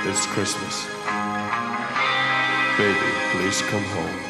It's Christmas. Baby, please come home.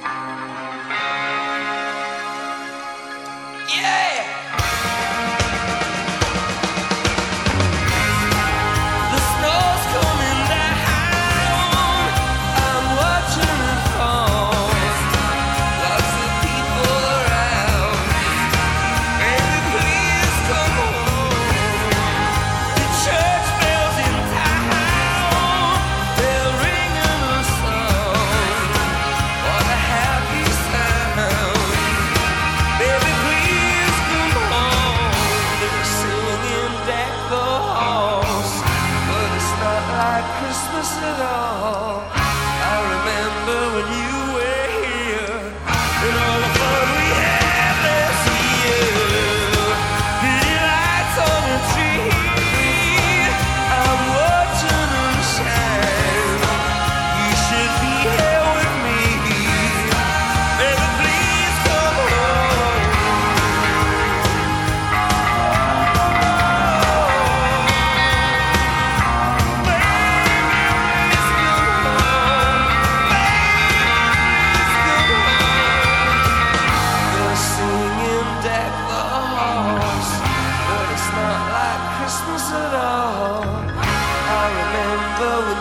Christmas at all. I remember when you were here and all the fun we had last year. Pretty lights on the tree, I'm watching them shine. You should be here with me. Baby, please come home. Christmas at all. I remember